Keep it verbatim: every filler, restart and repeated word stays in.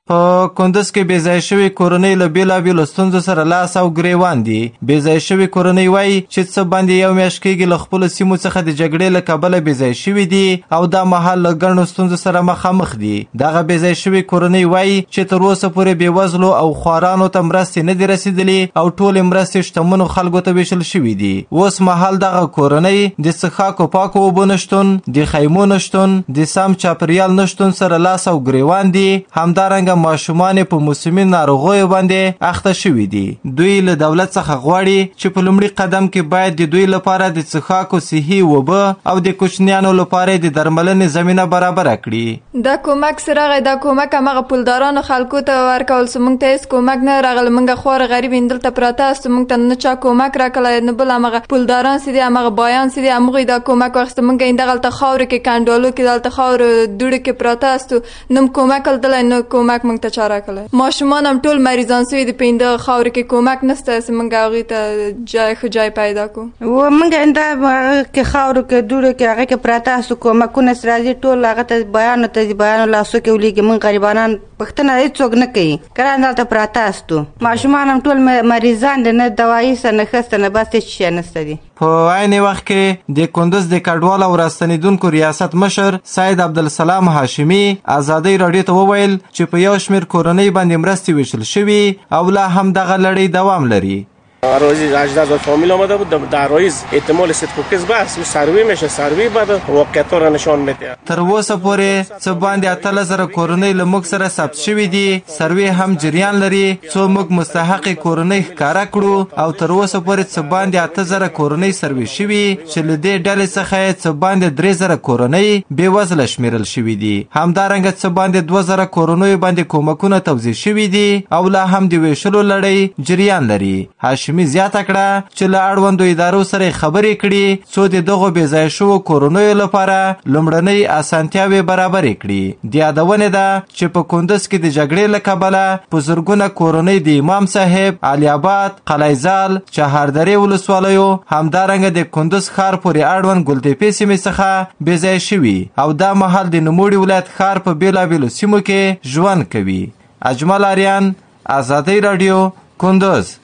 په کندز کې بې ځای شوي کورنۍ له بېلابېلو ستونزو سره لاس او ګریوان دي. بې ځای شوي کورنۍ وایي چې څه باندې یو میاشت کېږي له خپلو سیمو څخه د جګړې له کبله بې ځای شوي دي او دا مهال له ګڼو ستونزو سره مخامخ دي. دغه بې ځای شوي کورنۍ وایي چې تر اوسه پورې بېوزلو او خوارانو ته مرستې نه دي رسېدلې او ټولې مرستې شتمنو خلکو ته ویشل شوي دي. اوس مهال دغه کورنۍ د څښاکو پاکو اوبو نشتون، د خیمو نشتون، د سم چاپریال نشتون سره لاس او ګریوان دي. همدارنګه ماشومان په موسمي ناروغیو باندې اخته شوي دي. دوی له دولت څخه غواړي چې په لومړي قدم کې باید د دوی لپاره د څښاکو صحي اوبه او د کوچنیانو لپاره د درملنې زمینه برابره کړي. دا کومک سره غي دا کومک هغه پولدارانو خلکو ته ورکول سمونږ ته هیڅ کومک نه راغلی. موږ خور غریب اندل ته پراته است، موږ ته نه چا کومک راکړی نه بل هغه پولداران سي دي هغه بایان سي دي هغه دا کومک وخت موږ اندغلته خاور کې کاندولو کې دلته خاور دوړ کې پراته است نو کومک دل نه کومک موږ ته چاره کړل. ماشومان هم ټول مریضان سوي د پینده خاور کې کومک نشته چې موږ هغه ته جای خو جای پیدا کو. و موږ انده کې خاور کې دوړ کې هغه کې پراته است کومکونه سره ټول هغه ته بیان ته بیان لاسو کې ولېږي. موږ غریبانان پښتنه هیڅوک نه کوي کړه دلته پراته است. ماشومان هم ټول مریضان دي نه دوايي سره نه خسته نه بس هیڅ شي نشته دي. په عین وخت کې د کندز د کډوال او راستنیدونکو ریاست مشر سید عبدالسلام هاشمي ازادۍ راډیو ته وویل چې په یو شمېر کورنۍ باندې مرستې ویشل شوي او لا هم دغه لړۍ دوام لري. عراضی اجداد و فامیل آمده بود در رایز احتمال صدق و کذب است و سروی میشه سروی بعد واقعیت را نشان میده. تر اوسه پورې څه باندې اتلس زره کورنۍ له موږ سره ثبت شوي دي. سروی هم جریان لري څو موږ مستحقې کورنۍ ښکاره کړو او تر اوسه پورې څه باندې اته زره کورنۍ سروي شوي چې له دې ډلې څخه یې څه باندې درې زره کورنۍ بېوزله شمیرل شوي دي. همدارنګه څه باندې دوه زره کورنیو باندې کومکونه توزیع شوي دي او لا هم د ویشلو لړۍ جریان لري. هاشمي زیاته کړه چې له اړوندو ادارو سره خبرې کړي څو د دغو بې ځای شوو کورنیو لپاره لومړنۍ اسانتیاوې برابرې کړي. د یادونې ده چې په کندز کې د جګړې له کبله په زرګونه کورنۍ د امام صاحب، علي آباد، قلعهزال، چهاردرې ولسوالیو همدارنګه د کندز ښار پورې اړوند ګلتپې سیمې څخه بې ځای شوي او دا مهال د نوموړي ولایت ښار په بېلابېلو سیمو کې ژوند کوي. اجمل آریان، ازادۍ راډیو، کندز.